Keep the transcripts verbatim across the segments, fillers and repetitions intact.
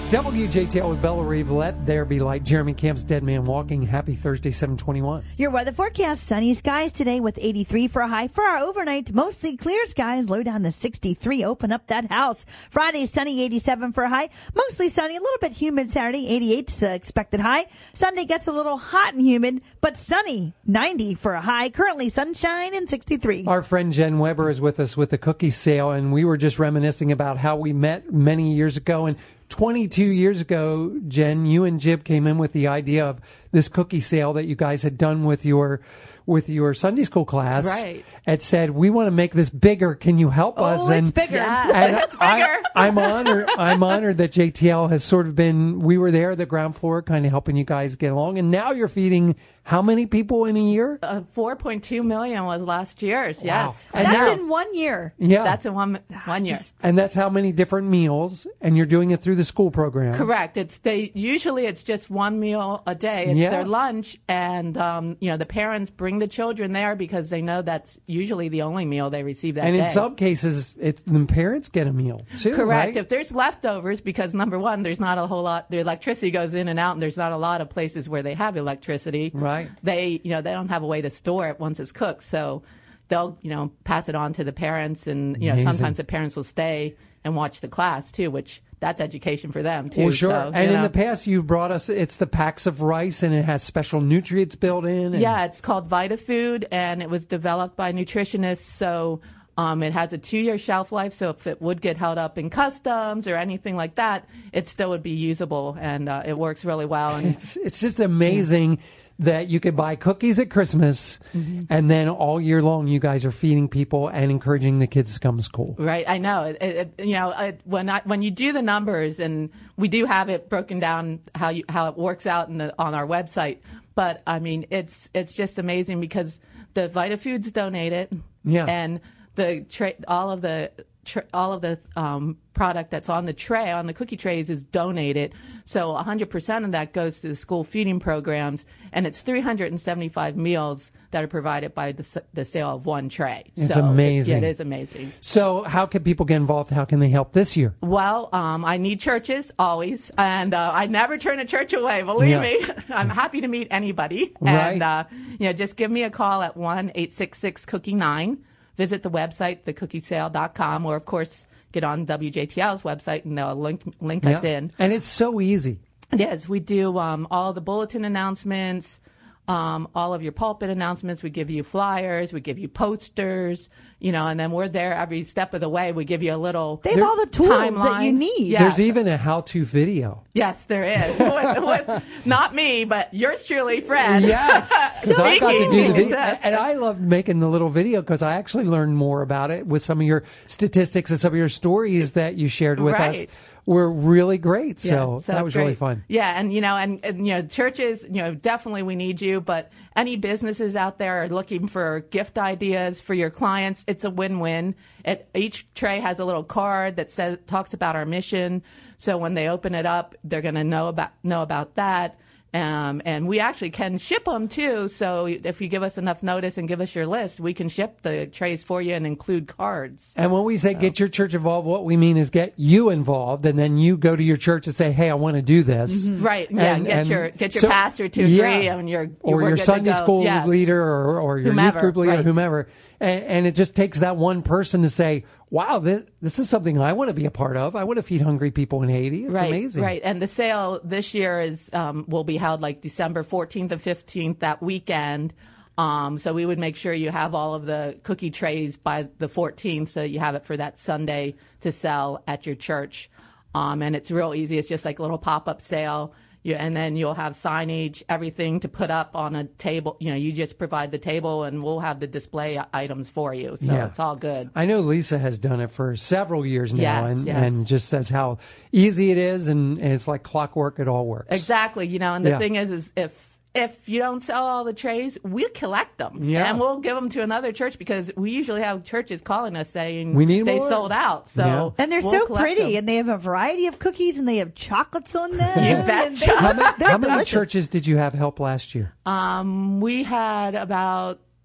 W J T L with Bella Reeve. Let there be light. Jeremy Camp's Dead Man Walking. Happy Thursday, seven twenty-one. Your weather forecast, sunny skies today with eighty-three for a high. For our overnight, mostly clear skies, low down to sixty-three. Open up that house. Friday, sunny, eighty-seven for a high. Mostly sunny, a little bit humid Saturday, eighty-eight is uh, expected high. Sunday gets a little hot and humid, but sunny, ninety for a high. Currently sunshine and sixty-three. Our friend Jen Weber is with us with the cookie sale, and we were just reminiscing about how we met many years ago. And twenty-two years ago, Jen, you and Jib came in with the idea of this cookie sale that you guys had done with your with your Sunday school class. Right. It said, we want to make this bigger. Can you help oh, us? it's and, bigger. Yes. and It's bigger. I, I'm honored. I'm honored that J T L has sort of been. We were there, at the ground floor, kind of helping you guys get along, and now you're feeding how many people in a year? Uh, four point two million was last year's. Yes, And That's now- in one year. Yeah, that's in one one year. and that's how many different meals, and you're doing it through the school program. Correct. It's they usually it's just one meal a day. It's Yeah. their lunch, and um, you know the parents bring the children there because they know that's usually the only meal they receive that And day. in some cases, it's, the parents get a meal too. Correct. Right? If there's leftovers, because number one, there's not a whole lot. The electricity goes in and out, and there's not a lot of places where they have electricity. Right. They, you know, they don't have a way to store it once it's cooked, so they'll, you know, pass it on to the parents, and you know, Amazing. sometimes the parents will stay and watch the class too, which that's education for them too. Well, sure. So, and you in know. the past, you've brought us. It's the packs of rice, and it has special nutrients built in. And Yeah, it's called VitaFood, and it was developed by nutritionists. So um, it has a two-year shelf life. So if it would get held up in customs or anything like that, it still would be usable, and uh, it works really well. And It's, it's just amazing. Yeah. That you could buy cookies at Christmas, mm-hmm. and then all year long you guys are feeding people and encouraging the kids to come to school. Right, I know. It, it, you know, it, when I, when you do the numbers, and we do have it broken down how you, how it works out in the on our website. But I mean, it's it's just amazing because the VitaFoods donate it, yeah, and the tra- all of the tra- all of the um, product that's on the tray, on the cookie trays, is donated. So one hundred percent of that goes to the school feeding programs, and it's three hundred seventy-five meals that are provided by the, the sale of one tray. It's so amazing. It, yeah, it is amazing. So how can people get involved? How can they help this year? Well, um, I need churches always, and uh, I never turn a church away. Believe Yeah. me, I'm happy to meet anybody. Right. And uh, you know, just give me a call at one eight six six cookie nine. Visit the website, the cookie sale dot com, or of course get on W J T L's website, and they'll link link us Yeah. in. And it's so easy. Yes, we do um, all the bulletin announcements, um, all of your pulpit announcements. We give you flyers, we give you posters, you know, and then we're there every step of the way. We give you a little They have all the tools timeline that you need. Yes. There's even a how-to video. Yes, there is. with, with, not me, but yours truly, Fred. Yes, because I got to do the Speaking. video, and I loved making the little video because I actually learned more about it with some of your statistics and some of your stories that you shared with Right. us. Were really great. Yeah, So, so that it's was really great. fun. Yeah, and you know, and, and you know, churches, you know, definitely we need you. But any businesses out there are looking for gift ideas for your clients. It's a win-win. It, each tray has a little card that says talks about our mission. So when they open it up, they're going to know about know about that. Um, and we actually can ship them too. So if you give us enough notice and give us your list, we can ship the trays for you and include cards. And when we say get your church involved, what we mean is get you involved, and then you go to your church and say, "Hey, I want to do this." Mm-hmm. Right? Yeah, And- and get and your get your so- pastor to yeah. agree, and your, or we're your good to Sunday go. school Yes. leader, or, or your Whomever, youth group leader, right. whomever. And, and it just takes that one person to say, "Wow, this, this is something I want to be a part of. I want to feed hungry people in Haiti." It's right, amazing. Right, and the sale this year is um, will be held like December fourteenth and fifteenth, that weekend. Um, so we would make sure you have all of the cookie trays by the fourteenth, so you have it for that Sunday to sell at your church. Um, and it's real easy. It's just like a little pop-up sale. You, and then you'll have signage, everything to put up on a table. You know, you just provide the table, and we'll have the display items for you. So Yeah. it's all good. I know Lisa has done it for several years now, Yes, and, yes. and just says how easy it is, and, and it's like clockwork. It all works. Exactly. You know, and the Yeah. thing is, is if if you don't sell all the trays, we'll collect them. Yeah. And we'll give them to another church, because we usually have churches calling us saying We need they more. sold out. So Yeah. And they're we'll so collect pretty, them. and they have a variety of cookies, and they have chocolates on them. You and betcha. they- How many, they're how many delicious. churches did you have help last year? Um, we had about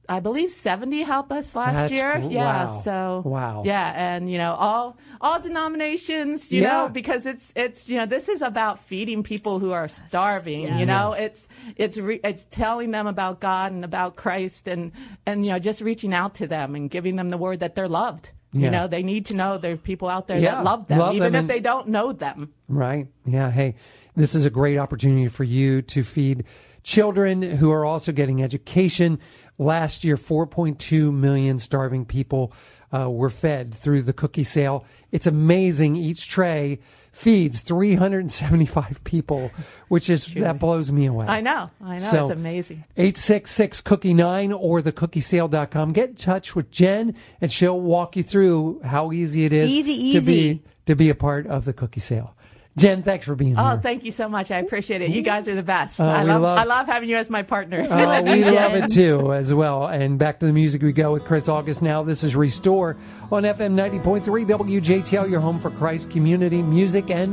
I believe seventy help us last That's year. cool. Yeah. Wow. So Wow. Yeah, and you know, all all denominations, you Yeah. know, because it's it's you know, this is about feeding people who are starving. Yeah. You know, it's it's re- it's telling them about God and about Christ, and and you know, just reaching out to them and giving them the word that they're loved. Yeah. You know, they need to know there are people out there Yeah. that love them, Love even them if and- they don't know them. Right. Yeah. Hey, this is a great opportunity for you to feed children who are also getting education. Last year, four point two million starving people uh, were fed through the cookie sale. It's amazing. Each tray feeds three hundred seventy-five people, which is, that blows me away. I know. I know. So, it's amazing. eight six six cookie nine or the cookie sale dot com. Get in touch with Jen, and she'll walk you through how easy it is Easy, to be easy. to be a part of the cookie sale. Jen, thanks for being Oh, here. thank you so much. I appreciate it. You guys are the best. Oh, I we love, love- I love having you as my partner. Uh, we Jen. love it too, as well. And back to the music we go with Chris August now. This is Restore on F M ninety point three W J T L, your home for Christ community music and